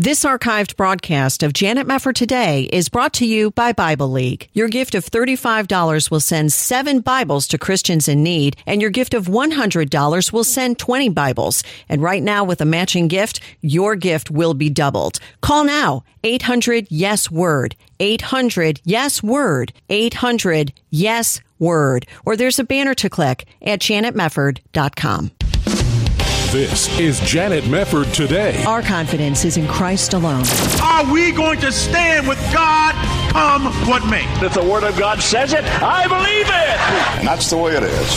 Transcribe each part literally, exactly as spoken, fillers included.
This archived broadcast of Janet Mefford Today is brought to you by Bible League. Your gift of thirty-five dollars will send seven Bibles to Christians in need, and your gift of one hundred dollars will send twenty Bibles. And right now, with a matching gift, your gift will be doubled. Call now, eight hundred yes word, eight hundred yes word, eight hundred yes word, or there's a banner to click at janet mefford dot com. This is Janet Mefford Today. Our confidence is in Christ alone. Are we going to stand with God come what may? If the Word of God says it, I believe it. And that's the way it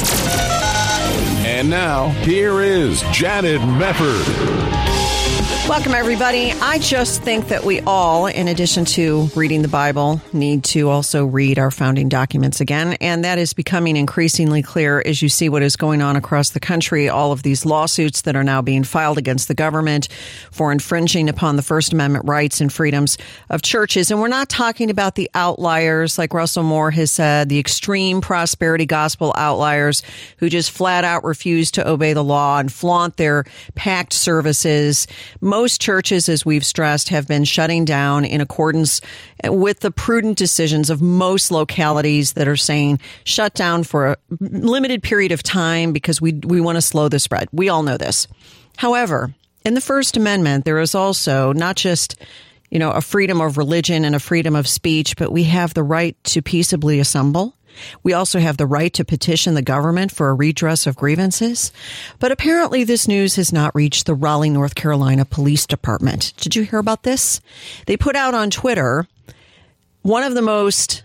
is. And now, here is Janet Mefford. Welcome, everybody. I just think that we all, in addition to reading the Bible, need to also read our founding documents again. And that is becoming increasingly clear as you see what is going on across the country. All of these lawsuits that are now being filed against the government for infringing upon the First Amendment rights and freedoms of churches. And we're not talking about the outliers, like Russell Moore has said, the extreme prosperity gospel outliers who just flat out refuse to obey the law and flaunt their packed services. Most churches, as we've stressed, have been shutting down in accordance with the prudent decisions of most localities that are saying shut down for a limited period of time because we we want to slow the spread. We all know this. However, in the First Amendment, there is also not just, you know, a freedom of religion and a freedom of speech, but we have the right to peaceably assemble. We also have the right to petition the government for a redress of grievances. But apparently this news has not reached the Raleigh, North Carolina Police Department. Did you hear about this? They put out on Twitter one of the most,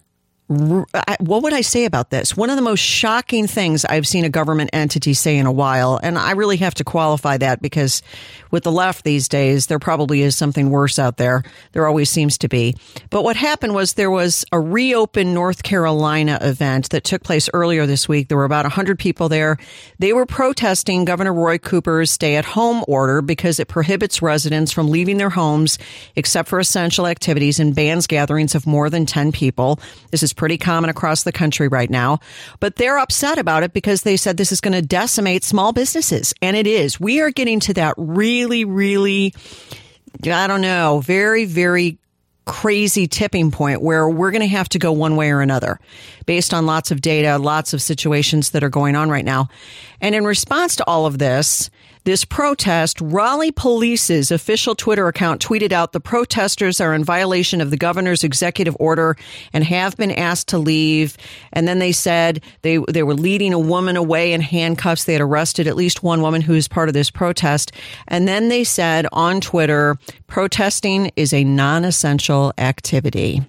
what would I say about this? One of the most shocking things I've seen a government entity say in a while. And I really have to qualify that because with the left these days, there probably is something worse out there. There always seems to be. But what happened was there was a Reopen North Carolina event that took place earlier this week. There were about one hundred people there. They were protesting Governor Roy Cooper's stay-at-home order because it prohibits residents from leaving their homes except for essential activities and bans gatherings of more than ten people. This is pretty common across the country right now. But they're upset about it because they said this is going to decimate small businesses. And it is. We are getting to that really Really, really, I don't know, very, very crazy tipping point where we're going to have to go one way or another based on lots of data, lots of situations that are going on right now. And in response to all of this, this protest, Raleigh Police's official Twitter account tweeted out the protesters are in violation of the governor's executive order and have been asked to leave. And then they said they they were leading a woman away in handcuffs. They had arrested at least one woman who is part of this protest. And then they said on Twitter, protesting is a non-essential activity.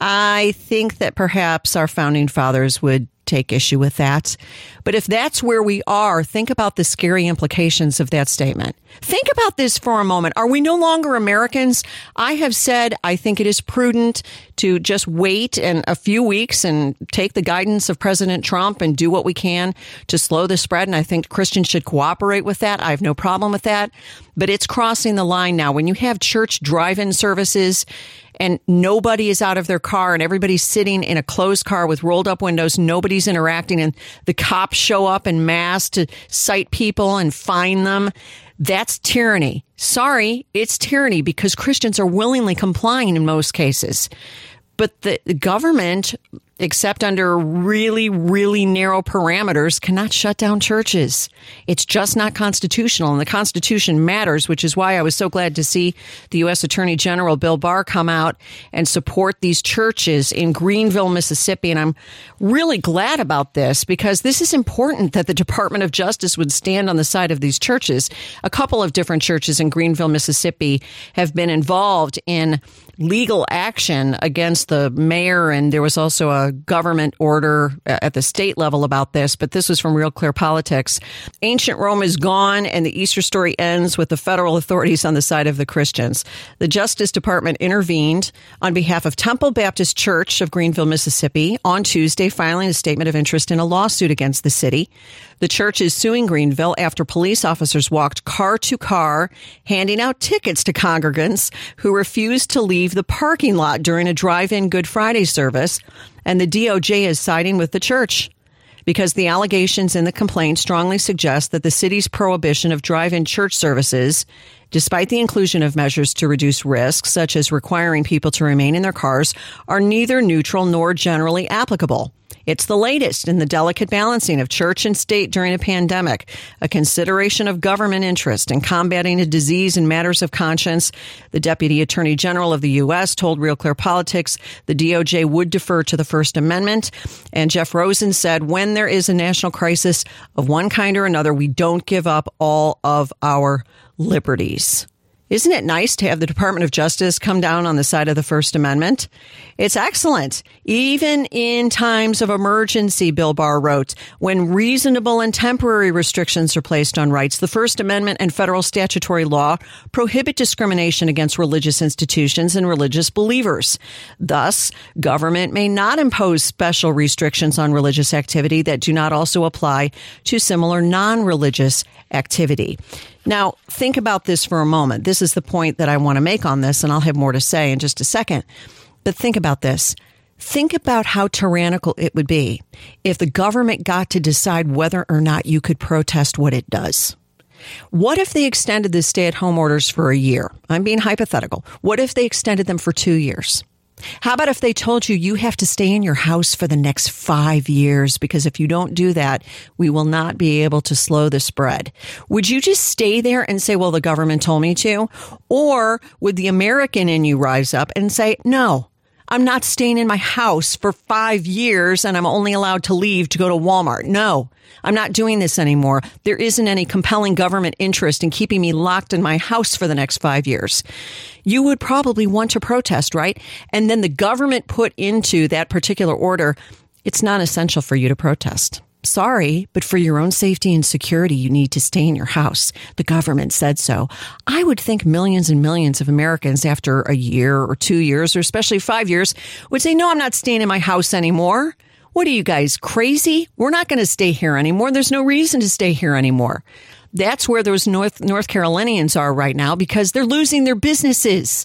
I think that perhaps our founding fathers would take issue with that. But if that's where we are, think about the scary implications of that statement. Think about this for a moment. Are we no longer Americans? I have said I think it is prudent to just wait in a few weeks and take the guidance of President Trump and do what we can to slow the spread. And I think Christians should cooperate with that. I have no problem with that. But it's crossing the line now. When you have church drive-in services and nobody is out of their car and everybody's sitting in a closed car with rolled up windows, nobody's interacting, and the cops show up en masse to cite people and fine them. That's tyranny. Sorry, it's tyranny because Christians are willingly complying in most cases. But the government, except under really, really narrow parameters, cannot shut down churches. It's just not constitutional, and the Constitution matters, which is why I was so glad to see the U S Attorney General Bill Barr come out and support these churches in Greenville, Mississippi. And I'm really glad about this because this is important that the Department of Justice would stand on the side of these churches. A couple of different churches in Greenville, Mississippi have been involved in legal action against the mayor, and there was also a government order at the state level about this, but this was from Real Clear Politics. Ancient Rome is gone, and the Easter story ends with the federal authorities on the side of the Christians. The Justice Department intervened on behalf of Temple Baptist Church of Greenville, Mississippi, on Tuesday, filing a statement of interest in a lawsuit against the city. The church is suing Greenville after police officers walked car to car, handing out tickets to congregants who refused to leave the parking lot during a drive-in Good Friday service, and the D O J is siding with the church because the allegations in the complaint strongly suggest that the city's prohibition of drive-in church services, despite the inclusion of measures to reduce risks, such as requiring people to remain in their cars, are neither neutral nor generally applicable. It's the latest in the delicate balancing of church and state during a pandemic, a consideration of government interest in combating a disease in matters of conscience. The Deputy Attorney General of the U S told Real Clear Politics the D O J would defer to the First Amendment. And Jeff Rosen said, when there is a national crisis of one kind or another, we don't give up all of our liberties. Isn't it nice to have the Department of Justice come down on the side of the First Amendment? It's excellent. Even in times of emergency, Bill Barr wrote, when reasonable and temporary restrictions are placed on rights, the First Amendment and federal statutory law prohibit discrimination against religious institutions and religious believers. Thus, government may not impose special restrictions on religious activity that do not also apply to similar non-religious activity. Now, think about this for a moment. This is the point that I want to make on this, and I'll have more to say in just a second. But think about this. Think about how tyrannical it would be if the government got to decide whether or not you could protest what it does. What if they extended the stay-at-home orders for a year? I'm being hypothetical. What if they extended them for two years? How about if they told you you have to stay in your house for the next five years because if you don't do that, we will not be able to slow the spread? Would you just stay there and say, well, the government told me to? Or would the American in you rise up and say, no, I'm not staying in my house for five years and I'm only allowed to leave to go to Walmart? No, I'm not doing this anymore. There isn't any compelling government interest in keeping me locked in my house for the next five years. You would probably want to protest, right? And then the government put into that particular order, it's not essential for you to protest. Sorry, but for your own safety and security, you need to stay in your house. The government said so. I would think millions and millions of Americans after a year or two years, or especially five years, would say, no, I'm not staying in my house anymore. What are you guys, crazy? We're not going to stay here anymore. There's no reason to stay here anymore. That's where those North North Carolinians are right now because they're losing their businesses.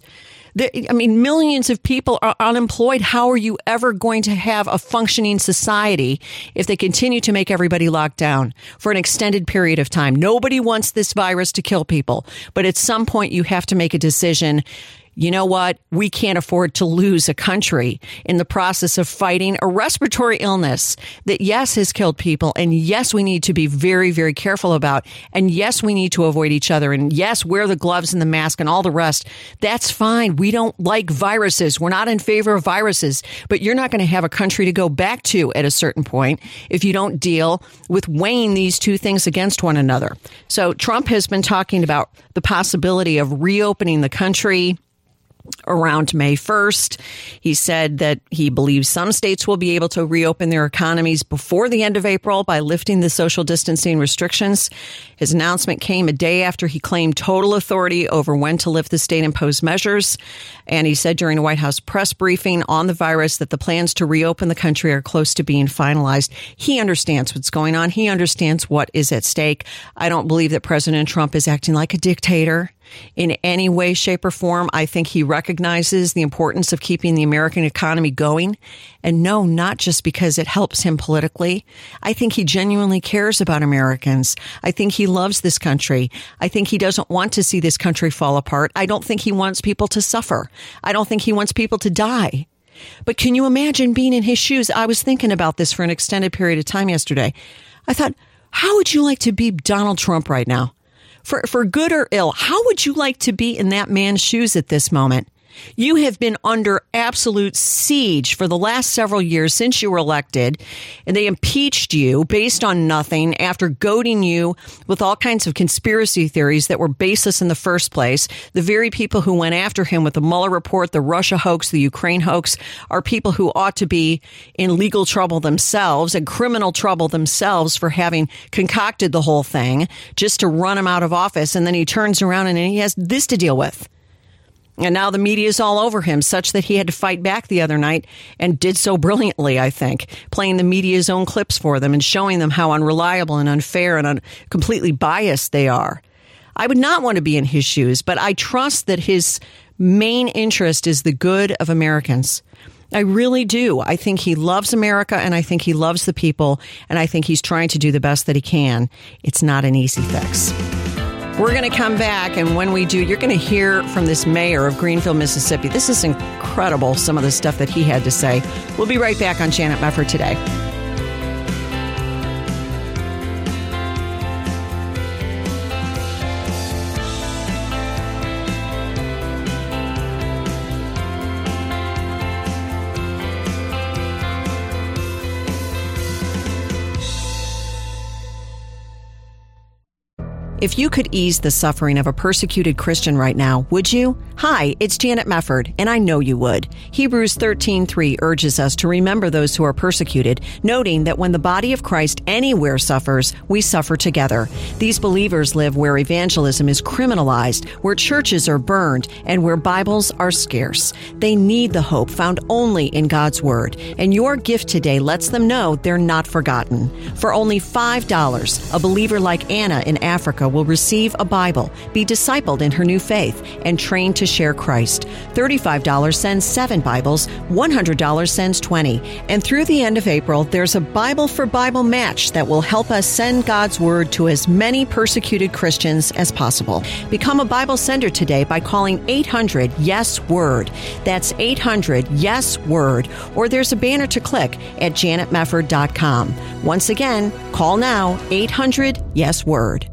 I mean, millions of people are unemployed. How are you ever going to have a functioning society if they continue to make everybody locked down for an extended period of time? Nobody wants this virus to kill people, but at some point you have to make a decision. You know what? We can't afford to lose a country in the process of fighting a respiratory illness that, yes, has killed people. And yes, we need to be very, very careful about. And yes, we need to avoid each other. And yes, wear the gloves and the mask and all the rest. That's fine. We don't like viruses. We're not in favor of viruses. But you're not going to have a country to go back to at a certain point if you don't deal with weighing these two things against one another. So Trump has been talking about the possibility of reopening the country around May first. He said that he believes some states will be able to reopen their economies before the end of April by lifting the social distancing restrictions. His announcement came a day after he claimed total authority over when to lift the state-imposed measures. And he said during a White House press briefing on the virus that the plans to reopen the country are close to being finalized. He understands what's going on. He understands what is at stake. I don't believe that President Trump is acting like a dictator in any way, shape, or form. I think he recognizes the importance of keeping the American economy going. And no, not just because it helps him politically. I think he genuinely cares about Americans. I think he loves this country. I think he doesn't want to see this country fall apart. I don't think he wants people to suffer. I don't think he wants people to die. But can you imagine being in his shoes? I was thinking about this for an extended period of time yesterday. I thought, how would you like to be Donald Trump right now? For for good or ill, how would you like to be in that man's shoes at this moment? You have been under absolute siege for the last several years since you were elected, and they impeached you based on nothing after goading you with all kinds of conspiracy theories that were baseless in the first place. The very people who went after him with the Mueller report, the Russia hoax, the Ukraine hoax, are people who ought to be in legal trouble themselves and criminal trouble themselves for having concocted the whole thing just to run him out of office. And then he turns around and he has this to deal with. And now the media is all over him, such that he had to fight back the other night and did so brilliantly, I think, playing the media's own clips for them and showing them how unreliable and unfair and un- completely biased they are. I would not want to be in his shoes, but I trust that his main interest is the good of Americans. I really do. I think he loves America, and I think he loves the people, and I think he's trying to do the best that he can. It's not an easy fix. We're going to come back, and when we do, you're going to hear from this mayor of Greenville, Mississippi. This is incredible, some of the stuff that he had to say. We'll be right back on Janet Mefford Today. If you could ease the suffering of a persecuted Christian right now, would you? Hi, it's Janet Mefford, and I know you would. Hebrews thirteen three urges us to remember those who are persecuted, noting that when the body of Christ anywhere suffers, we suffer together. These believers live where evangelism is criminalized, where churches are burned, and where Bibles are scarce. They need the hope found only in God's Word, and your gift today lets them know they're not forgotten. For only five dollars, a believer like Anna in Africa will receive a Bible, be discipled in her new faith, and trained to share Christ. thirty-five dollars sends seven Bibles, one hundred dollars sends twenty. And through the end of April, there's a Bible for Bible match that will help us send God's Word to as many persecuted Christians as possible. Become a Bible sender today by calling eight hundred yes word. That's eight hundred yes word. Or there's a banner to click at janet mefford dot com. Once again, call now, eight hundred yes word.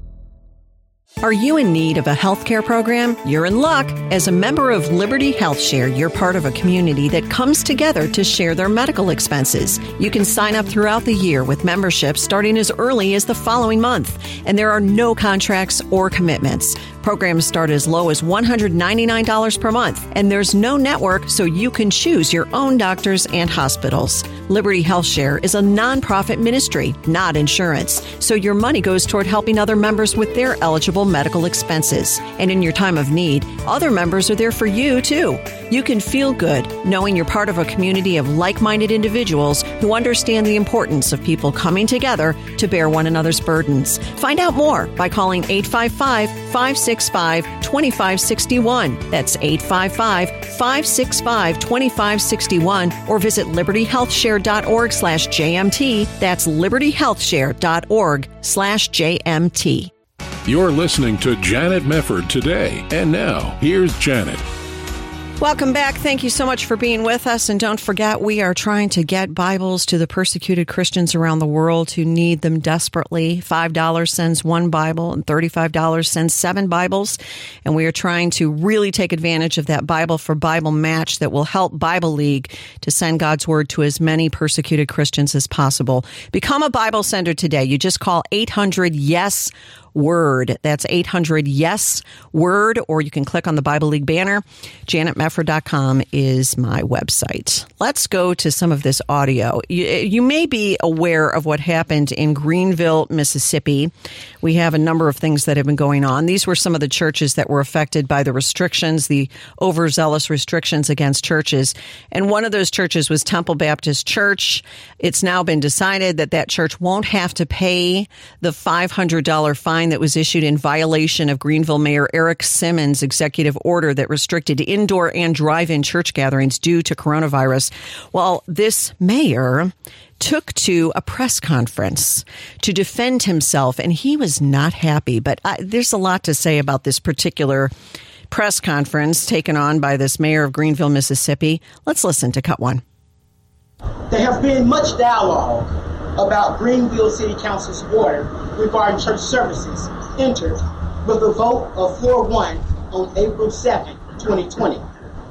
Are you in need of a healthcare program? You're in luck. As a member of Liberty Health Share, you're part of a community that comes together to share their medical expenses. You can sign up throughout the year with memberships starting as early as the following month, and there are no contracts or commitments. Programs start as low as one hundred ninety-nine dollars per month, and there's no network, so you can choose your own doctors and hospitals. Liberty Health Share is a nonprofit ministry, not insurance, so your money goes toward helping other members with their eligible medical expenses. And in your time of need, other members are there for you, too. You can feel good knowing you're part of a community of like-minded individuals who understand the importance of people coming together to bear one another's burdens. Find out more by calling eight five five, five six five, two five six one. That's eight five five, five six five, two five six one, or visit liberty health share dot org slash J M T. That's liberty health share dot org slash J M T. You're listening to Janet Mefford Today. And now, here's Janet. Welcome back. Thank you so much for being with us. And don't forget, we are trying to get Bibles to the persecuted Christians around the world who need them desperately. five dollars sends one Bible, and thirty-five dollars sends seven Bibles. And we are trying to really take advantage of that Bible for Bible match that will help Bible League to send God's Word to as many persecuted Christians as possible. Become a Bible sender today. You just call eight hundred yes word. That's eight hundred yes word, or you can click on the Bible League banner. janet mefford dot com is my website. Let's go to some of this audio. You, you may be aware of what happened in Greenville, Mississippi. We have a number of things that have been going on. These were some of the churches that were affected by the restrictions, the overzealous restrictions against churches. And one of those churches was Temple Baptist Church. It's now been decided that that church won't have to pay the five hundred dollars fine that was issued in violation of Greenville Mayor Eric Simmons' executive order that restricted indoor and drive-in church gatherings due to coronavirus. Well, this mayor took to a press conference to defend himself, and he was not happy. But I, there's a lot to say about this particular press conference taken on by this mayor of Greenville, Mississippi. Let's listen to cut one. There has been much dialogue about Greenville City Council's order regarding church services entered with a vote of four one on April second, twenty twenty.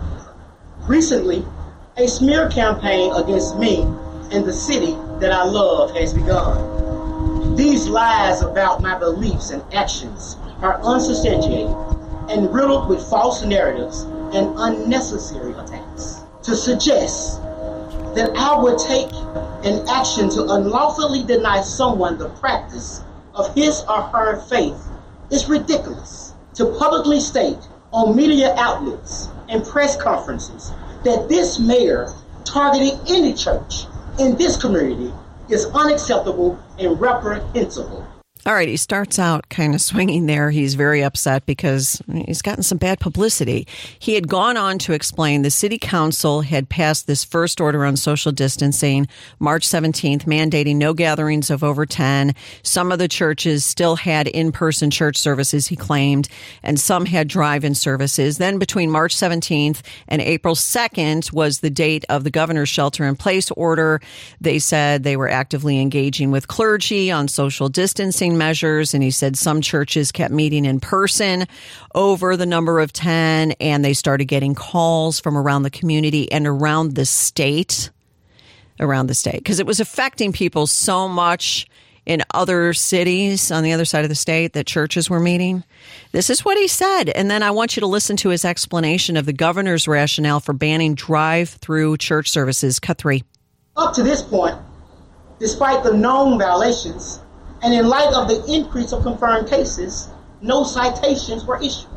Recently, a smear campaign against me and the city that I love has begun. These lies about my beliefs and actions are unsubstantiated and riddled with false narratives and unnecessary attacks. To suggest that I would take an action to unlawfully deny someone the practice of his or her faith is ridiculous. To publicly state on media outlets and press conferences that this mayor targeting any church in this community is unacceptable and reprehensible. All right, he starts out kind of swinging there. He's very upset because he's gotten some bad publicity. He had gone on to explain the city council had passed this first order on social distancing March seventeenth, mandating no gatherings of over ten. Some of the churches still had in-person church services, he claimed, and some had drive-in services. Then between March seventeenth and April second was the date of the governor's shelter-in-place order. They said they were actively engaging with clergy on social distancing measures, and he said some churches kept meeting in person over the number of ten, and they started getting calls from around the community and around the state, around the state, because it was affecting people so much in other cities on the other side of the state that churches were meeting. This is what he said, and then I want you to listen to his explanation of the governor's rationale for banning drive-through church services. Cut three. Up to this point, despite the known violations, and in light of the increase of confirmed cases, no citations were issued.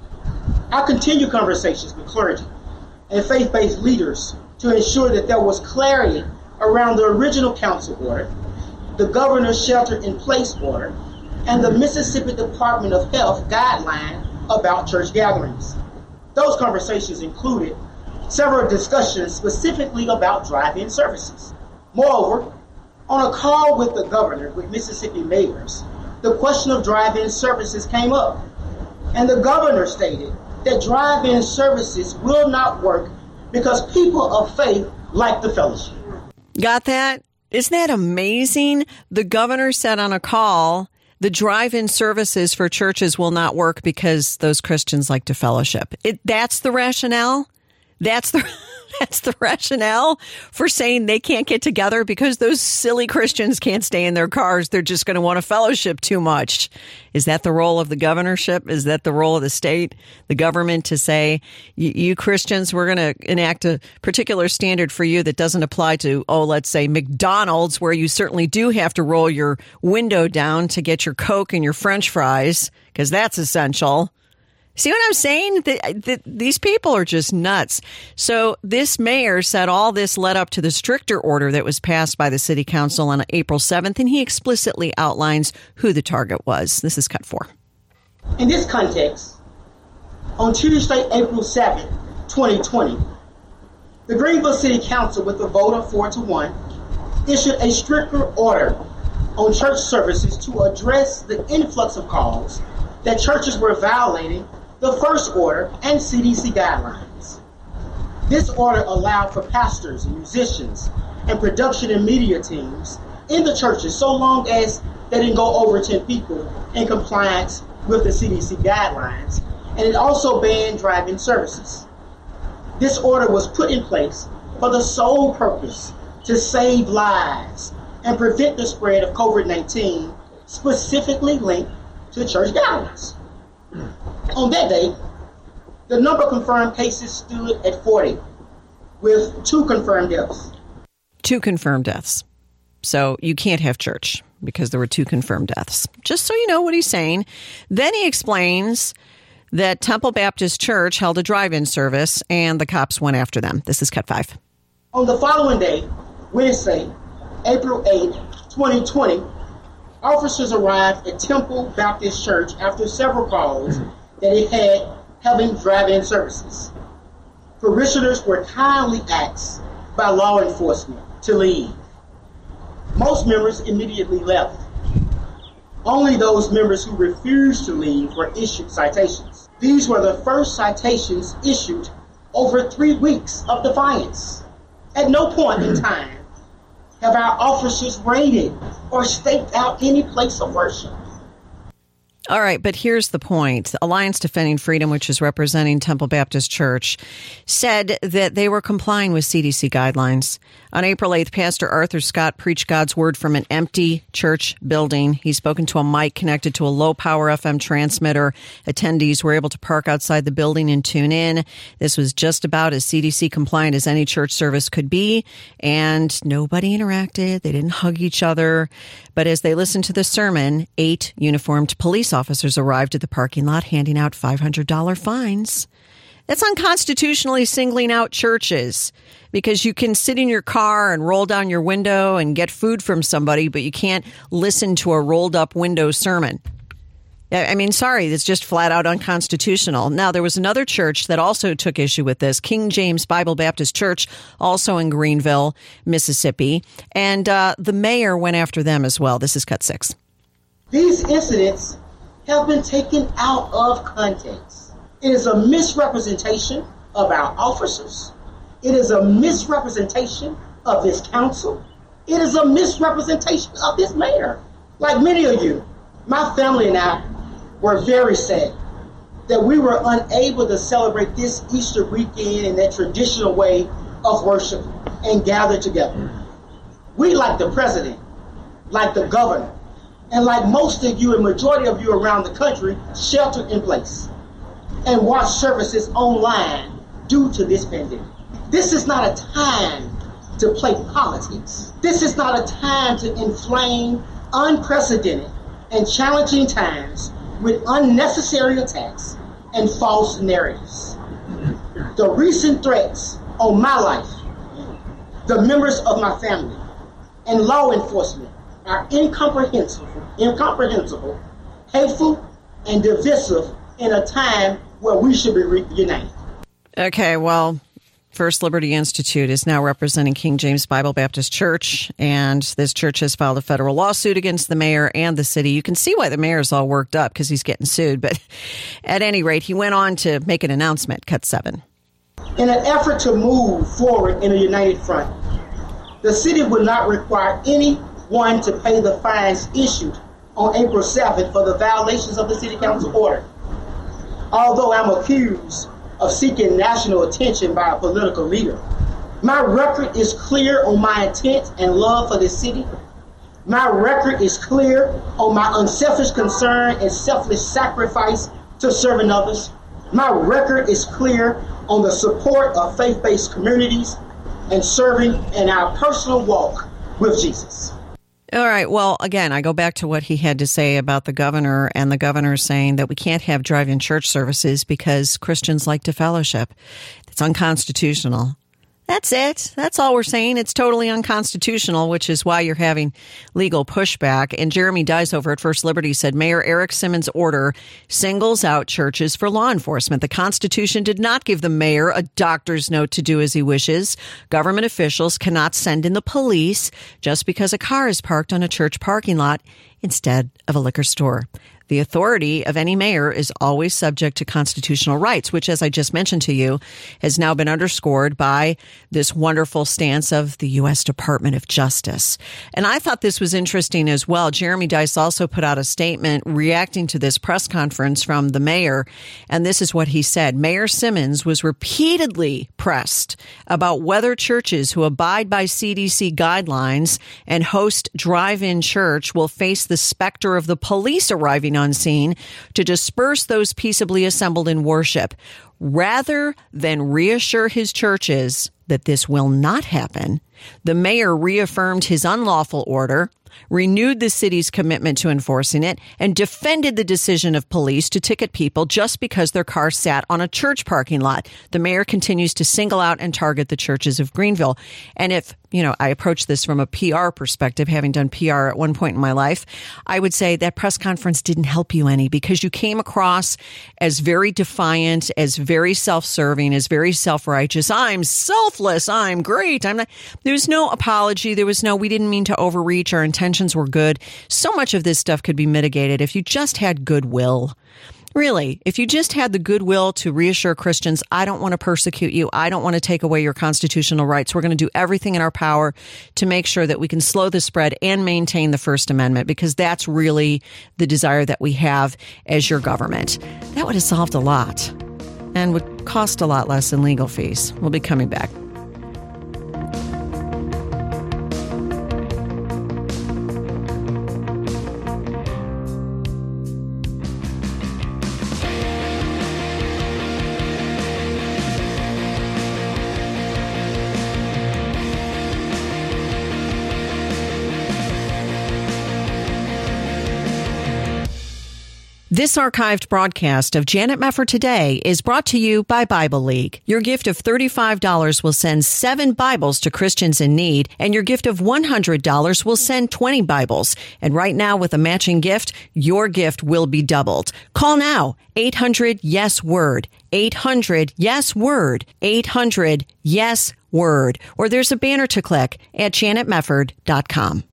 I continued conversations with clergy and faith-based leaders to ensure that there was clarity around the original council order, the governor's shelter-in-place order, and the Mississippi Department of Health guideline about church gatherings. Those conversations included several discussions specifically about drive-in services. Moreover, on a call with the governor with Mississippi mayors, the question of drive-in services came up, and the governor stated that drive-in services will not work because people of faith like the fellowship. Got that? Isn't that amazing? The governor said on a call, the drive-in services for churches will not work because those Christians like to fellowship. It, that's the rationale? That's the... That's the rationale for saying they can't get together because those silly Christians can't stay in their cars. They're just going to want to fellowship too much. Is that the role of the governorship? Is that the role of the state, the government, to say, you Christians, we're going to enact a particular standard for you that doesn't apply to, oh, let's say McDonald's, where you certainly do have to roll your window down to get your Coke and your French fries, because that's essential. See what I'm saying? The, the, these people are just nuts. So this mayor said all this led up to the stricter order that was passed by the city council on April seventh, and he explicitly outlines who the target was. This is cut four. In this context, on Tuesday, April seventh, twenty twenty, the Greenville City Council, with a vote of four to one, issued a stricter order on church services to address the influx of calls that churches were violating the first order and C D C guidelines. This order allowed for pastors and musicians and production and media teams in the churches so long as they didn't go over ten people in compliance with the C D C guidelines, and it also banned drive-in services. This order was put in place for the sole purpose to save lives and prevent the spread of COVID nineteen, specifically linked to church gatherings. On that day, the number of confirmed cases stood at forty, with two confirmed deaths. Two confirmed deaths. So you can't have church because there were two confirmed deaths. Just so you know what he's saying. Then he explains that Temple Baptist Church held a drive-in service and the cops went after them. This is cut five. On the following day, Wednesday, April eighth, twenty twenty, officers arrived at Temple Baptist Church after several calls that it had having drive-in services. Parishioners were kindly asked by law enforcement to leave. Most members immediately left. Only those members who refused to leave were issued citations. These were the first citations issued over three weeks of defiance. At no point in time have our officers raided or staked out any place of worship. All right, but here's the point. Alliance Defending Freedom, which is representing Temple Baptist Church, said that they were complying with C D C guidelines. On April eighth, Pastor Arthur Scott preached God's word from an empty church building. He spoke into a mic connected to a low-power F M transmitter. Attendees were able to park outside the building and tune in. This was just about as C D C compliant as any church service could be, and nobody interacted. They didn't hug each other. But as they listened to the sermon, eight uniformed police officers arrived at the parking lot handing out five hundred dollars fines. That's unconstitutionally singling out churches. because you can sit in your car and roll down your window and get food from somebody, but you can't listen to a rolled up window sermon. I mean, sorry, it's just flat out unconstitutional. Now, there was another church that also took issue with this, King James Bible Baptist Church, also in Greenville, Mississippi. And uh, the mayor went after them as well. This is cut six. These incidents have been taken out of context. It is a misrepresentation of our officers. It is a misrepresentation of this council. It is a misrepresentation of this mayor. Like many of you, my family and I were very sad that we were unable to celebrate this Easter weekend in that traditional way of worship and gather together. We, like the president, like the governor, and like most of you and majority of you around the country, sheltered in place and watch services online due to this pandemic. This is not a time to play politics. This is not a time to inflame unprecedented and challenging times with unnecessary attacks and false narratives. The recent threats on my life, the members of my family, and law enforcement are incomprehensible, incomprehensible, hateful, and divisive in a time where we should be reunited. Okay, well, First Liberty Institute is now representing King James Bible Baptist Church, and this church has filed a federal lawsuit against the mayor and the city. You can see why the mayor's all worked up because he's getting sued, but at any rate, he went on to make an announcement, cut seven. In an effort to move forward in a united front, the city will not require anyone to pay the fines issued on April seventh for the violations of the city council order. Although I'm accused of seeking national attention by a political leader, my record is clear on my intent and love for this city. My record is clear on my unselfish concern and selfless sacrifice to serving others. My record is clear on the support of faith-based communities and serving in our personal walk with Jesus. All right. Well, again, I go back to what he had to say about the governor, and the governor saying that we can't have drive-in church services because Christians like to fellowship. It's unconstitutional. That's it. That's all we're saying. It's totally unconstitutional, which is why you're having legal pushback. And Jeremy Dice over at First Liberty said Mayor Eric Simmons' order singles out churches for law enforcement. The Constitution did not give the mayor a doctor's note to do as he wishes. Government officials cannot send in the police just because a car is parked on a church parking lot instead of a liquor store. The authority of any mayor is always subject to constitutional rights, which, as I just mentioned to you, has now been underscored by this wonderful stance of the U S Department of Justice. And I thought this was interesting as well. Jeremy Dice also put out a statement reacting to this press conference from the mayor. And this is what he said. Mayor Simmons was repeatedly pressed about whether churches who abide by C D C guidelines and host drive-in church will face the specter of the police arriving on scene to disperse those peaceably assembled in worship. Rather than reassure his churches that this will not happen, the mayor reaffirmed his unlawful order, renewed the city's commitment to enforcing it, and defended the decision of police to ticket people just because their car sat on a church parking lot. The mayor continues to single out and target the churches of Greenville. And if, you know, I approach this from a P R perspective, having done P R at one point in my life, I would say that press conference didn't help you any because you came across as very defiant, as very self-serving, as very self-righteous. I'm selfless. I'm great. I'm not. There was no apology. There was no, we didn't mean to overreach. Our intentions were good. So much of this stuff could be mitigated if you just had goodwill. Really, if you just had the goodwill to reassure Christians, I don't want to persecute you. I don't want to take away your constitutional rights. We're going to do everything in our power to make sure that we can slow the spread and maintain the First Amendment, because that's really the desire that we have as your government. That would have solved a lot and would cost a lot less in legal fees. We'll be coming back. This archived broadcast of Janet Mefford Today is brought to you by Bible League. Your gift of thirty-five dollars will send seven Bibles to Christians in need, and your gift of one hundred dollars will send twenty Bibles. And right now, with a matching gift, your gift will be doubled. Call now, eight hundred yes word, eight hundred yes word, eight hundred yes word, or there's a banner to click at janet mefford dot com.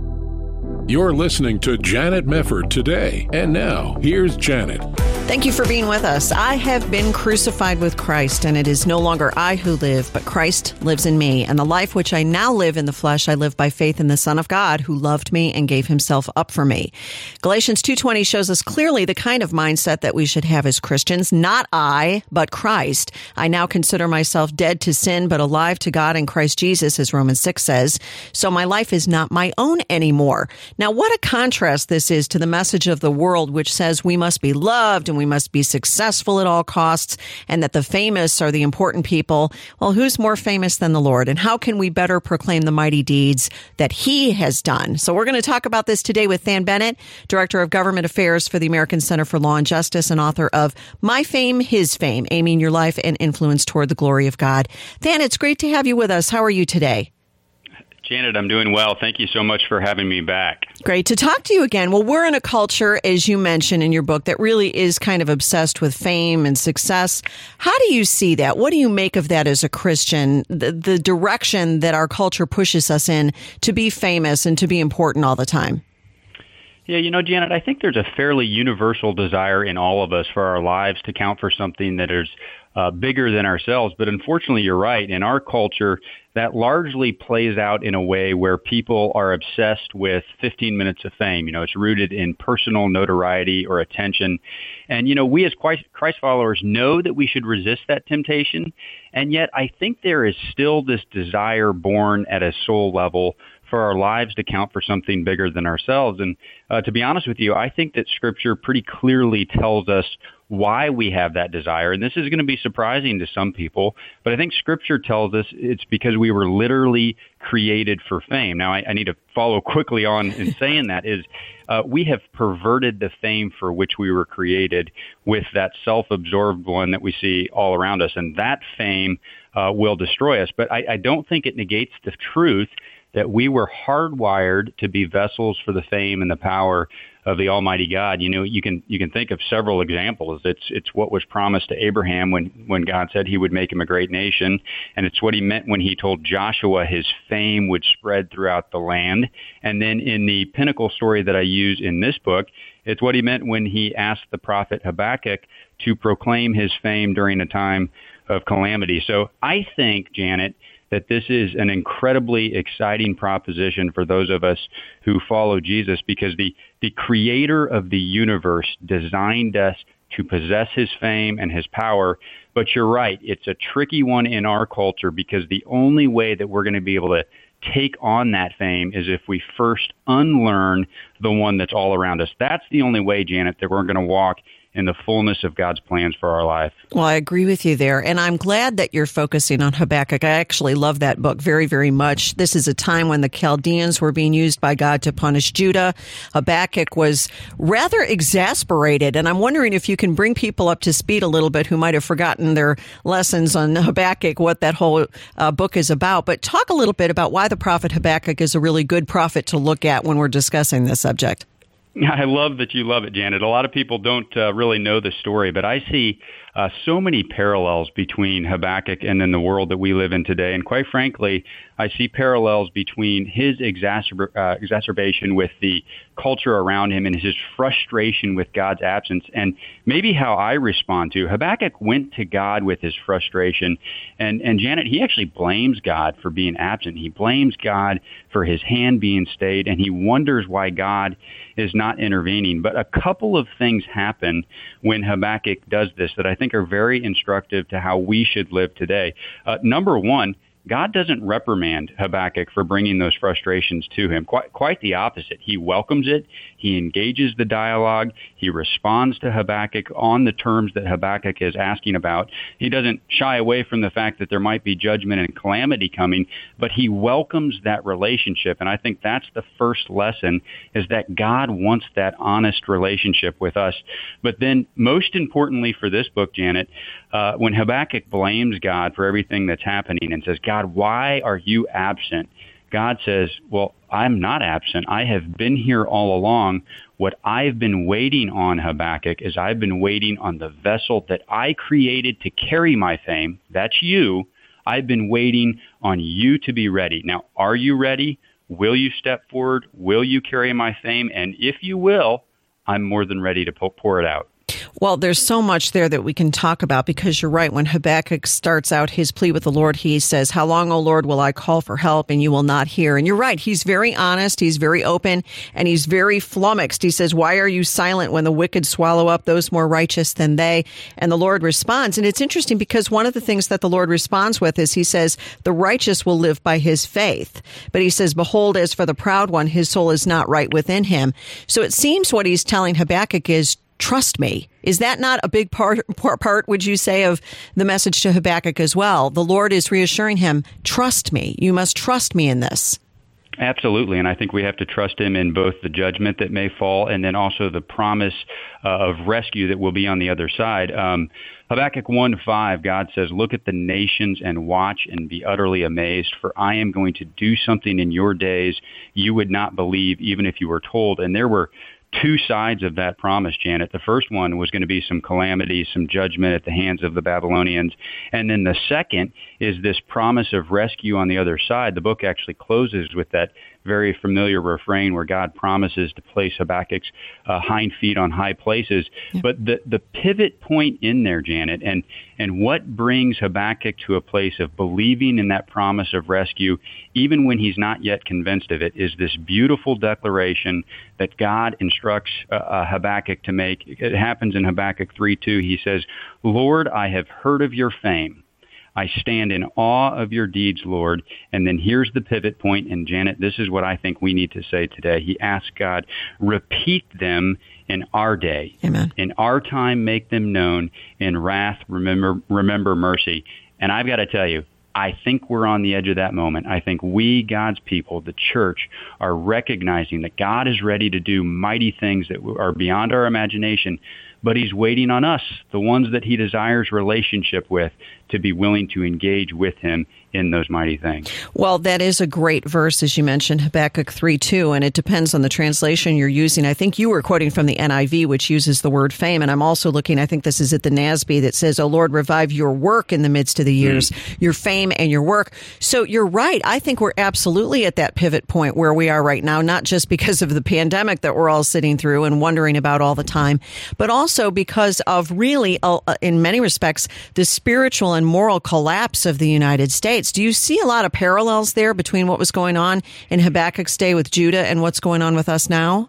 You're listening to Janet Mefford Today. And now, here's Janet. Thank you for being with us. I have been crucified with Christ, and it is no longer I who live, but Christ lives in me. And the life which I now live in the flesh, I live by faith in the Son of God, who loved me and gave himself up for me. Galatians two twenty shows us clearly the kind of mindset that we should have as Christians. Not I, but Christ. I now consider myself dead to sin, but alive to God in Christ Jesus, as Romans six says. So my life is not my own anymore. Now, what a contrast this is to the message of the world, which says we must be loved and we must be successful at all costs, and that the famous are the important people. Well, who's more famous than the Lord? And how can we better proclaim the mighty deeds that he has done? So we're going to talk about this today with Than Bennett, Director of Government Affairs for the American Center for Law and Justice and author of My Fame, His Fame, Aiming Your Life and Influence Toward the Glory of God. Than, it's great to have you with us. How are you today? Janet, I'm doing well. Thank you so much for having me back. Great to talk to you again. Well, we're in a culture, as you mentioned in your book, that really is kind of obsessed with fame and success. How do you see that? What do you make of that as a Christian, the, the direction that our culture pushes us in to be famous and to be important all the time? Yeah, you know, Janet, I think there's a fairly universal desire in all of us for our lives to count for something that is uh, bigger than ourselves. But unfortunately, you're right. In our culture, that largely plays out in a way where people are obsessed with fifteen minutes of fame. You know, it's rooted in personal notoriety or attention. And, you know, we as Christ followers know that we should resist that temptation. And yet I think there is still this desire born at a soul level for our lives to count for something bigger than ourselves. And uh, to be honest with you, I think that Scripture pretty clearly tells us why we have that desire. And this is going to be surprising to some people, but I think Scripture tells us it's because we were literally created for fame. Now, I, I need to follow quickly on in saying that is uh, we have perverted the fame for which we were created with that self-absorbed one that we see all around us. And that fame uh, will destroy us. But I, I don't think it negates the truth that we were hardwired to be vessels for the fame and the power of the Almighty God. You know, you can you can think of several examples. It's it's what was promised to Abraham when, when God said he would make him a great nation, and it's what he meant when he told Joshua his fame would spread throughout the land. And then in the pinnacle story that I use in this book, it's what he meant when he asked the prophet Habakkuk to proclaim his fame during a time of calamity. So I think, Janet, that this is an incredibly exciting proposition for those of us who follow Jesus, because the, the creator of the universe designed us to possess his fame and his power. But you're right, it's a tricky one in our culture, because the only way that we're going to be able to take on that fame is if we first unlearn the one that's all around us. That's the only way, Janet, that we're going to walk in the fullness of God's plans for our life. Well, I agree with you there. And I'm glad that you're focusing on Habakkuk. I actually love that book very, very much. This is a time when the Chaldeans were being used by God to punish Judah. Habakkuk was rather exasperated. And I'm wondering if you can bring people up to speed a little bit who might have forgotten their lessons on Habakkuk, what that whole uh, book is about. But talk a little bit about why the prophet Habakkuk is a really good prophet to look at when we're discussing this subject. I love that you love it, Janet. A lot of people don't uh, really know the story, but I see uh, so many parallels between Habakkuk and then the world that we live in today. And quite frankly, I see parallels between his exacerb- uh, exacerbation with the culture around him and his frustration with God's absence, and maybe how I respond to. Habakkuk went to God with his frustration, and, and Janet, he actually blames God for being absent. He blames God for his hand being stayed, and he wonders why God is not intervening. But a couple of things happen when Habakkuk does this that I think are very instructive to how we should live today. Uh, number one, God doesn't reprimand Habakkuk for bringing those frustrations to him. Quite, quite the opposite. He welcomes it. He engages the dialogue. He responds to Habakkuk on the terms that Habakkuk is asking about. He doesn't shy away from the fact that there might be judgment and calamity coming, but he welcomes that relationship. And I think that's the first lesson, is that God wants that honest relationship with us. But then most importantly for this book, Janet, uh, when Habakkuk blames God for everything that's happening and says, God, why are you absent? God says, well, I'm not absent. I have been here all along. What I've been waiting on, Habakkuk, is I've been waiting on the vessel that I created to carry my fame. That's you. I've been waiting on you to be ready. Now, are you ready? Will you step forward? Will you carry my fame? And if you will, I'm more than ready to pour it out. Well, there's so much there that we can talk about, because you're right. When Habakkuk starts out his plea with the Lord, he says, how long, O Lord, will I call for help and you will not hear? And you're right. He's very honest. He's very open, and he's very flummoxed. He says, why are you silent when the wicked swallow up those more righteous than they? And the Lord responds. And it's interesting because one of the things that the Lord responds with is he says, the righteous will live by his faith. But he says, behold, as for the proud one, his soul is not right within him. So it seems what he's telling Habakkuk is, trust me. Is that not a big part, part, would you say, of the message to Habakkuk as well? The Lord is reassuring him, trust me. You must trust me in this. Absolutely, and I think we have to trust him in both the judgment that may fall and then also the promise uh, of rescue that will be on the other side. Um, Habakkuk one five, God says, look at the nations and watch and be utterly amazed, for I am going to do something in your days you would not believe even if you were told. And there were two sides of that promise, Janet. The first one was going to be some calamity, some judgment at the hands of the Babylonians. And then the second is this promise of rescue on the other side. The book actually closes with that very familiar refrain where God promises to place Habakkuk's uh, hind feet on high places. Yeah. But the, the pivot point in there, Janet, and, and what brings Habakkuk to a place of believing in that promise of rescue, even when he's not yet convinced of it, is this beautiful declaration that God instructs uh, uh, Habakkuk to make. It happens in Habakkuk three two. He says, Lord, I have heard of your fame. I stand in awe of your deeds, Lord. And then here's the pivot point. And Janet, this is what I think we need to say today. He asks God, repeat them in our day. Amen. In our time, make them known. In wrath, remember, remember mercy. And I've got to tell you, I think we're on the edge of that moment. I think we, God's people, the church, are recognizing that God is ready to do mighty things that are beyond our imagination, but he's waiting on us, the ones that he desires relationship with, to be willing to engage with him in those mighty things. Well, that is a great verse, as you mentioned, Habakkuk three two, and it depends on the translation you're using. I think you were quoting from the N I V, which uses the word fame, and I'm also looking, I think this is at the N A S B, that says, O Lord, revive your work in the midst of the years, mm. your fame and your work. So you're right. I think we're absolutely at that pivot point where we are right now, not just because of the pandemic that we're all sitting through and wondering about all the time, but also because of really, uh, in many respects, the spiritual and moral collapse of the United States. Do you see a lot of parallels there between what was going on in Habakkuk's day with Judah and what's going on with us now?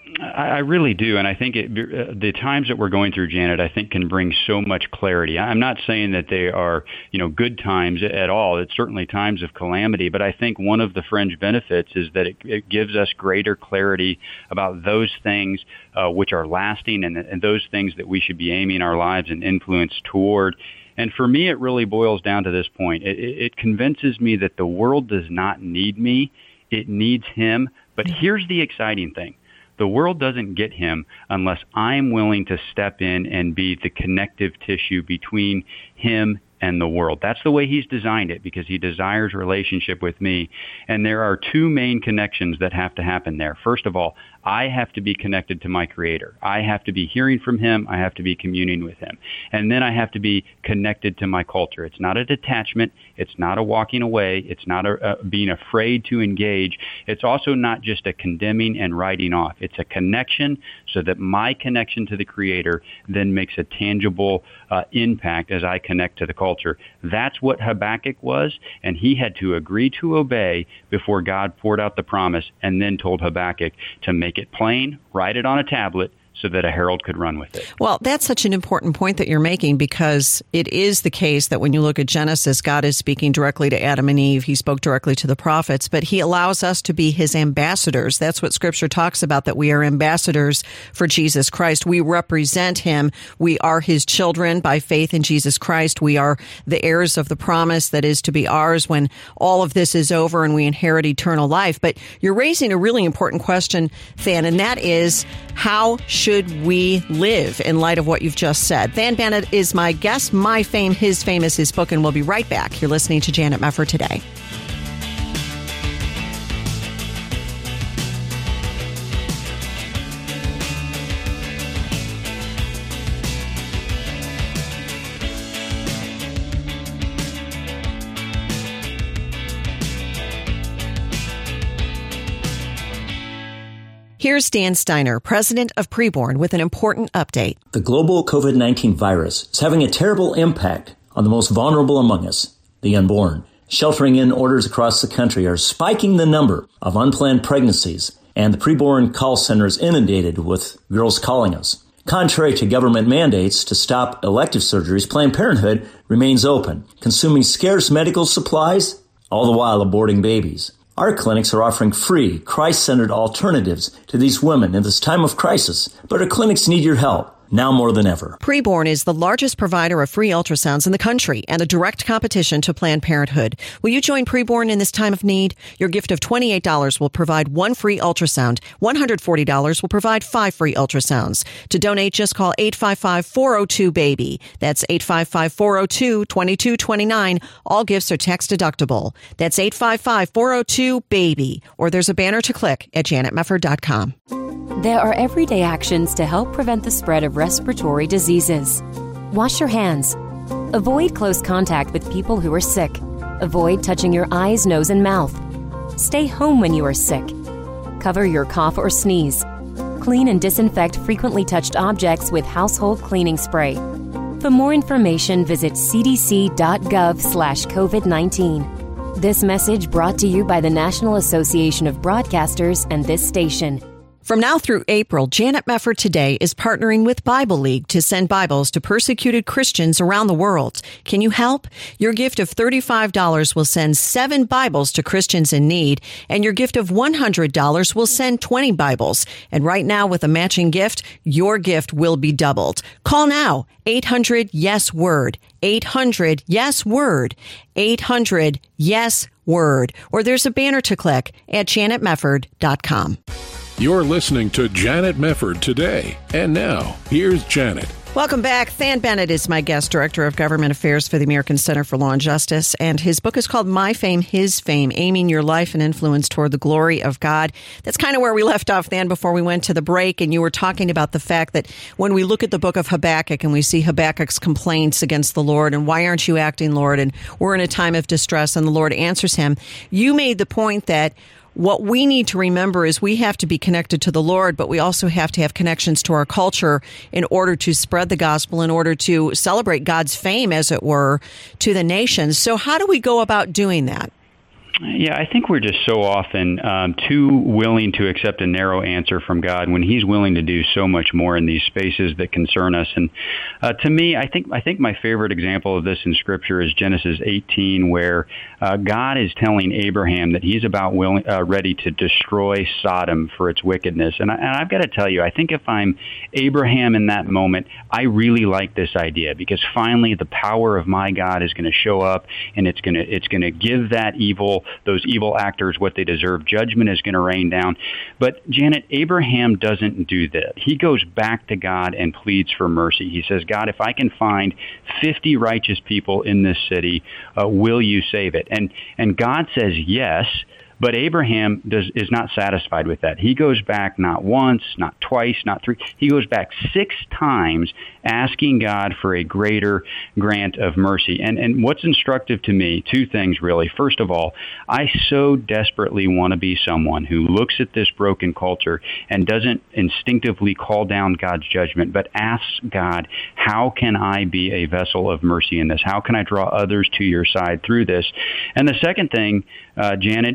I really do, and I think it, uh, the times that we're going through, Janet, I think can bring so much clarity. I'm not saying that they are, you know, good times at all. It's certainly times of calamity, but I think one of the fringe benefits is that it, it gives us greater clarity about those things uh, which are lasting and, and those things that we should be aiming our lives and influence toward. And for me, it really boils down to this point. It, it convinces me that the world does not need me. It needs him. But here's the exciting thing. The world doesn't get him unless I'm willing to step in and be the connective tissue between him and the world. That's the way he's designed it, because he desires relationship with me. And there are two main connections that have to happen there. First of all, I have to be connected to my Creator. I have to be hearing from him. I have to be communing with him. And then I have to be connected to my culture. It's not a detachment. It's not a walking away. It's not a, a being afraid to engage. It's also not just a condemning and writing off. It's a connection so that my connection to the Creator then makes a tangible uh, impact as I connect to the culture. That's what Habakkuk was, and he had to agree to obey before God poured out the promise and then told Habakkuk to make it plain, write it on a tablet, so that a herald could run with it. Well, that's such an important point that you're making, because it is the case that when you look at Genesis, God is speaking directly to Adam and Eve. He spoke directly to the prophets, but he allows us to be his ambassadors. That's what Scripture talks about, that we are ambassadors for Jesus Christ. We represent him. We are his children by faith in Jesus Christ. We are the heirs of the promise that is to be ours when all of this is over and we inherit eternal life. But you're raising a really important question, Than, and that is, how should we live in light of what you've just said? Than Bennett is my guest. My Fame, His Fame is his book, and we'll be right back. You're listening to Janet Mefford Today. Here's Dan Steiner, president of Preborn, with an important update. The global COVID nineteen virus is having a terrible impact on the most vulnerable among us, the unborn. Sheltering in orders across the country are spiking the number of unplanned pregnancies, and the Preborn call center is inundated with girls calling us. Contrary to government mandates to stop elective surgeries, Planned Parenthood remains open, consuming scarce medical supplies, all the while aborting babies. Our clinics are offering free, Christ-centered alternatives to these women in this time of crisis, but our clinics need your help. Now more than ever. Preborn is the largest provider of free ultrasounds in the country and a direct competition to Planned Parenthood. Will you join Preborn in this time of need? Your gift of twenty-eight dollars will provide one free ultrasound. one hundred forty dollars will provide five free ultrasounds. To donate, just call eight five five, four oh two, BABY. That's eight five five, four oh two, two two two nine. All gifts are tax deductible. That's eight five five, four oh two, BABY. Or there's a banner to click at janet mefford dot com. There are everyday actions to help prevent the spread of respiratory diseases. Wash your hands. Avoid close contact with people who are sick. Avoid touching your eyes, nose, and mouth. Stay home when you are sick. Cover your cough or sneeze. Clean and disinfect frequently touched objects with household cleaning spray. For more information, visit c d c dot gov slash covid nineteen. This message brought to you by the National Association of Broadcasters and this station. From now through April, Janet Mefford Today is partnering with Bible League to send Bibles to persecuted Christians around the world. Can you help? Your gift of thirty-five dollars will send seven Bibles to Christians in need, and your gift of one hundred dollars will send twenty Bibles. And right now, with a matching gift, your gift will be doubled. Call now, eight hundred yes word, eight hundred yes word, eight hundred yes word, or there's a banner to click at janet mefford dot com. You're listening to Janet Mefford Today. And now, here's Janet. Welcome back. Than Bennett is my guest, Director of Government Affairs for the American Center for Law and Justice, and his book is called My Fame, His Fame, Aiming Your Life and Influence Toward the Glory of God. That's kind of where we left off, Than, before we went to the break, and you were talking about the fact that when we look at the book of Habakkuk and we see Habakkuk's complaints against the Lord and why aren't you acting, Lord, and we're in a time of distress and the Lord answers him, you made the point that what we need to remember is we have to be connected to the Lord, but we also have to have connections to our culture in order to spread the gospel, in order to celebrate God's fame, as it were, to the nations. So how do we go about doing that? Yeah, I think we're just so often um, too willing to accept a narrow answer from God when He's willing to do so much more in these spaces that concern us. And uh, to me, I think I think my favorite example of this in Scripture is Genesis eighteen, where uh, God is telling Abraham that He's about willing, uh, ready to destroy Sodom for its wickedness. And, I, and I've got to tell you, I think if I'm Abraham in that moment, I really like this idea, because finally the power of my God is going to show up, and it's going to it's going to give that evil. those evil actors what they deserve. Judgment is going to rain down. But, Janet, Abraham doesn't do that. He goes back to God and pleads for mercy. He says, God, if I can find fifty righteous people in this city, uh, will you save it? And and God says yes. But Abraham does, is not satisfied with that. He goes back not once, not twice, not three. He goes back six times asking God for a greater grant of mercy. And, and what's instructive to me, two things really. First of all, I so desperately want to be someone who looks at this broken culture and doesn't instinctively call down God's judgment, but asks God, how can I be a vessel of mercy in this? How can I draw others to your side through this? And the second thing, uh, Janet, is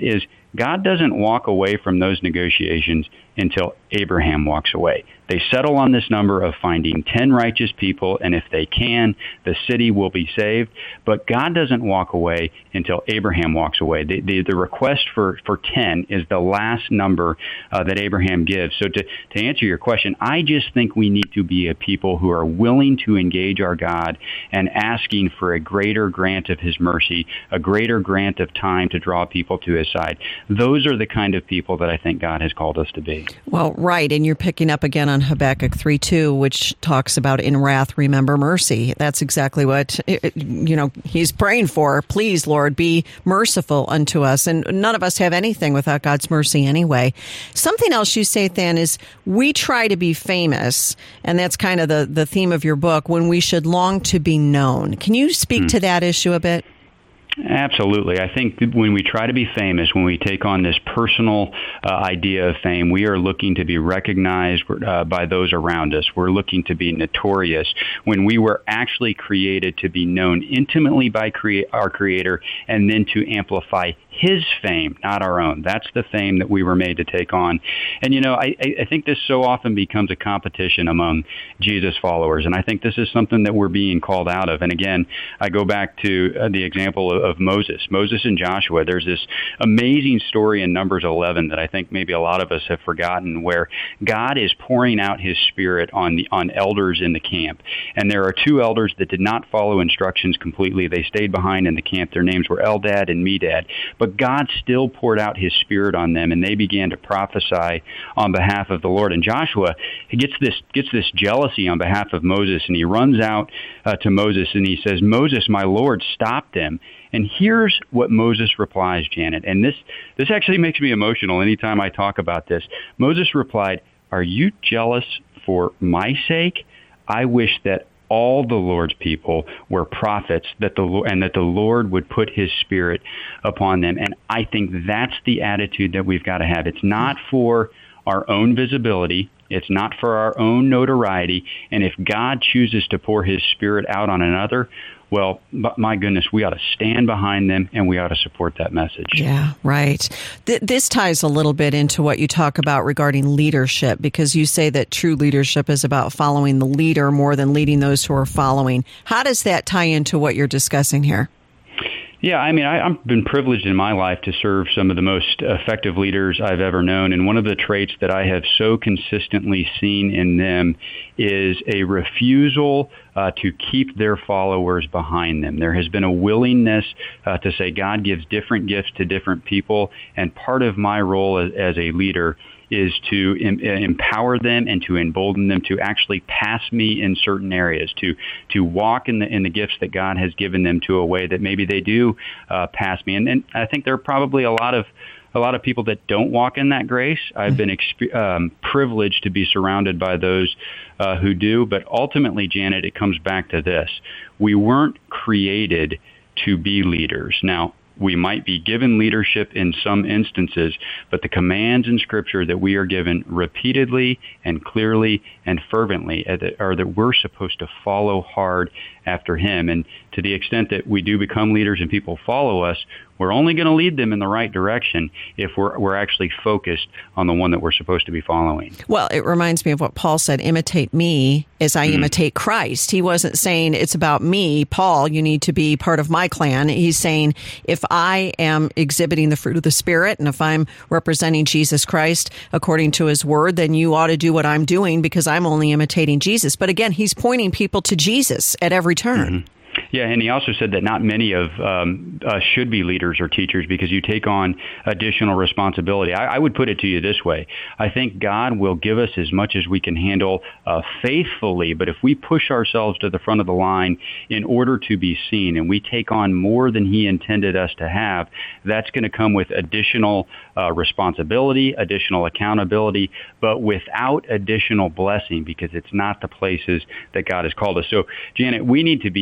God doesn't walk away from those negotiations until Abraham walks away. They settle on this number of finding ten righteous people, and if they can, the city will be saved. But God doesn't walk away until Abraham walks away. The, the, the request for, for ten is the last number uh, that Abraham gives. So to, to answer your question, I just think we need to be a people who are willing to engage our God and asking for a greater grant of his mercy, a greater grant of time to draw people to his side. Those are the kind of people that I think God has called us to be. Well, right. And you're picking up again on Habakkuk three two, which talks about in wrath, remember mercy. That's exactly what, you know, he's praying for. Please, Lord, be merciful unto us. And none of us have anything without God's mercy anyway. Something else you say, Than, is we try to be famous, and that's kind of the, the theme of your book, when we should long to be known. Can you speak hmm. to that issue a bit? Absolutely. I think when we try to be famous, when we take on this personal uh, idea of fame, we are looking to be recognized uh, by those around us. We're looking to be notorious when we were actually created to be known intimately by crea- our Creator and then to amplify his fame, not our own. That's the fame that we were made to take on. And, you know, I, I think this so often becomes a competition among Jesus followers, and I think this is something that we're being called out of. And again, I go back to uh, the example of, of Moses. Moses and Joshua, there's this amazing story in Numbers eleven that I think maybe a lot of us have forgotten, where God is pouring out his Spirit on the on elders in the camp. And there are two elders that did not follow instructions completely. They stayed behind in the camp. Their names were Eldad and Medad. But God still poured out his Spirit on them, and they began to prophesy on behalf of the Lord. And Joshua he gets this gets this jealousy on behalf of Moses, and he runs out uh, to Moses, and he says, "Moses, my Lord, stop them." And here's what Moses replies, Janet, and this this actually makes me emotional anytime I talk about this. Moses replied, "Are you jealous for my sake? I wish that all the Lord's people were prophets, that the and that the Lord would put his Spirit upon them." And I think that's the attitude that we've got to have. It's not for our own visibility. It's not for our own notoriety. And if God chooses to pour his Spirit out on another, well, my goodness, we ought to stand behind them and we ought to support that message. Yeah, right. Th- this ties a little bit into what you talk about regarding leadership, because you say that true leadership is about following the leader more than leading those who are following. How does that tie into what you're discussing here? Yeah, I mean, I, I've been privileged in my life to serve some of the most effective leaders I've ever known. And one of the traits that I have so consistently seen in them is a refusal uh, to keep their followers behind them. There has been a willingness uh, to say God gives different gifts to different people. And part of my role as, as a leader is to em- empower them and to embolden them to actually pass me in certain areas, to to walk in the in the gifts that God has given them to a way that maybe they do uh, pass me. And, and I think there are probably a lot of a lot of people that don't walk in that grace. I've been exp- um, privileged to be surrounded by those uh, who do. But ultimately, Janet, it comes back to this: we weren't created to be leaders. Now, we might be given leadership in some instances, but the commands in Scripture that we are given repeatedly and clearly and fervently are that we're supposed to follow hard after him. And to the extent that we do become leaders and people follow us, we're only going to lead them in the right direction if we're we're actually focused on the one that we're supposed to be following. Well, it reminds me of what Paul said, imitate me as I mm. imitate Christ. He wasn't saying it's about me, Paul, you need to be part of my clan. He's saying if I am exhibiting the fruit of the Spirit and if I'm representing Jesus Christ according to his word, then you ought to do what I'm doing because I'm only imitating Jesus. But again, he's pointing people to Jesus at every turn. Mm-hmm. Yeah, and he also said that not many of um, us should be leaders or teachers because you take on additional responsibility. I, I would put it to you this way. I think God will give us as much as we can handle uh, faithfully, but if we push ourselves to the front of the line in order to be seen and we take on more than he intended us to have, that's going to come with additional uh, responsibility, additional accountability, but without additional blessing because it's not the places that God has called us. So, Janet, we need to be eager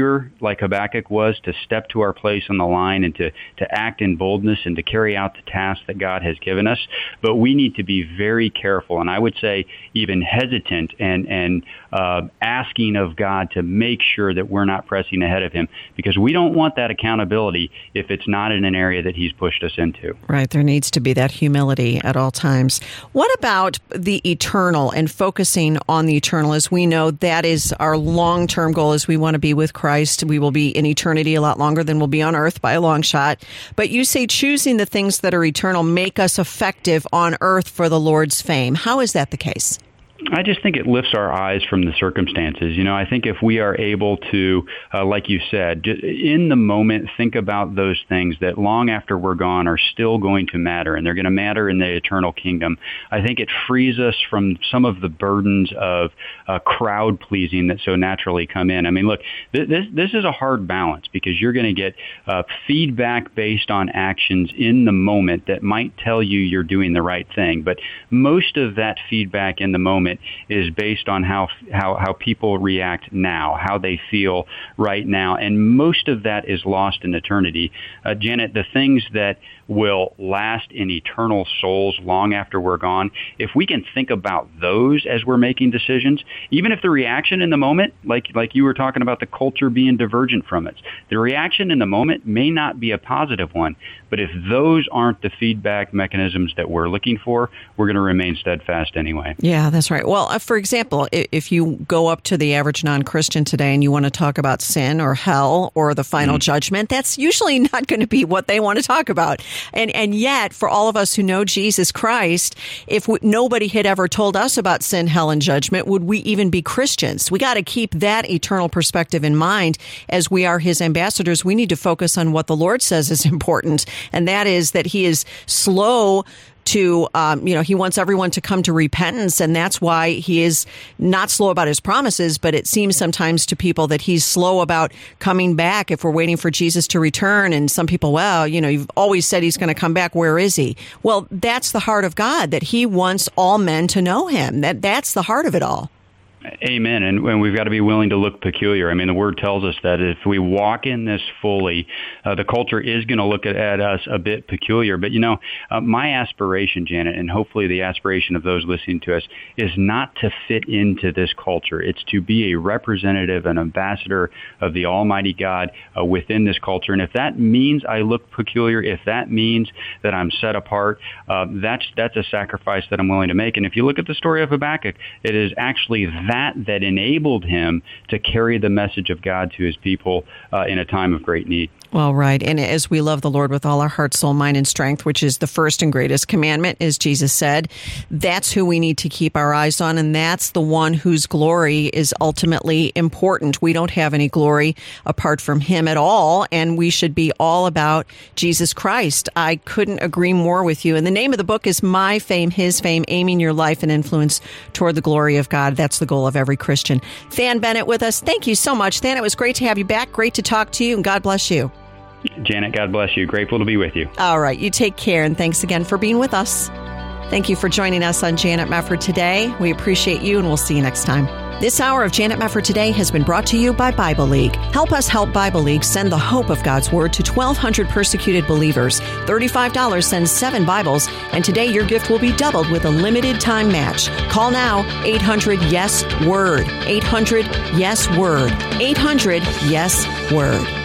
eager, like Habakkuk was, to step to our place on the line and to, to act in boldness and to carry out the task that God has given us. But we need to be very careful, and I would say even hesitant and, and uh, asking of God to make sure that we're not pressing ahead of him, because we don't want that accountability if it's not in an area that he's pushed us into. Right. There needs to be that humility at all times. What about the eternal and focusing on the eternal? As we know, that is our long-term goal, is we want to be with Christ. We will be in eternity a lot longer than we'll be on earth by a long shot. But you say choosing the things that are eternal make us effective on earth for the Lord's fame. How is that the case? I just think it lifts our eyes from the circumstances. You know, I think if we are able to, uh, like you said, in the moment, think about those things that long after we're gone are still going to matter, and they're going to matter in the eternal kingdom. I think it frees us from some of the burdens of uh, crowd pleasing that so naturally come in. I mean, look, th- this this is a hard balance, because you're going to get uh, feedback based on actions in the moment that might tell you you're doing the right thing. But most of that feedback in the moment is based on how, how how people react now, how they feel right now, and most of that is lost in eternity. Uh, Janet, the things that will last in eternal souls long after we're gone, if we can think about those as we're making decisions, even if the reaction in the moment, like like you were talking about the culture being divergent from it, the reaction in the moment may not be a positive one, but if those aren't the feedback mechanisms that we're looking for, we're going to remain steadfast anyway. Yeah, that's right. Well, uh, for example, if you go up to the average non-Christian today and you want to talk about sin or hell or the final mm. judgment, that's usually not going to be what they want to talk about. And and yet, for all of us who know Jesus Christ, if we, nobody had ever told us about sin, hell, and judgment, would we even be Christians? We got to keep that eternal perspective in mind as we are his ambassadors. We need to focus on what the Lord says is important, and that is that he is slow to, um, you know, he wants everyone to come to repentance, and that's why he is not slow about his promises, but it seems sometimes to people that he's slow about coming back if we're waiting for Jesus to return. And some people, well, you know, you've always said he's going to come back. Where is he? Well, that's the heart of God, that he wants all men to know him. That That's the heart of it all. Amen. And, and we've got to be willing to look peculiar. I mean, the Word tells us that if we walk in this fully, uh, the culture is going to look at, at us a bit peculiar. But, you know, uh, my aspiration, Janet, and hopefully the aspiration of those listening to us, is not to fit into this culture. It's to be a representative, an ambassador of the Almighty God uh, within this culture. And if that means I look peculiar, if that means that I'm set apart, uh, that's that's a sacrifice that I'm willing to make. And if you look at the story of Habakkuk, it is actually that that enabled him to carry the message of God to his people uh, in a time of great need. Well, right. And as we love the Lord with all our heart, soul, mind, and strength, which is the first and greatest commandment, as Jesus said, that's who we need to keep our eyes on. And that's the one whose glory is ultimately important. We don't have any glory apart from him at all. And we should be all about Jesus Christ. I couldn't agree more with you. And the name of the book is My Fame, His Fame, Aiming Your Life and Influence Toward the Glory of God. That's the goal of every Christian. Than Bennett with us. Thank you so much. Than, it was great to have you back. Great to talk to you. And God bless you. Janet, God bless you. Grateful to be with you. All right. You take care, and thanks again for being with us. Thank you for joining us on Janet Mefford Today. We appreciate you, and we'll see you next time. This hour of Janet Mefford Today has been brought to you by Bible League. Help us help Bible League send the hope of God's Word to twelve hundred persecuted believers. thirty-five dollars sends seven Bibles, and today your gift will be doubled with a limited time match. Call now, eight hundred yes word. eight hundred yes word. eight hundred yes word.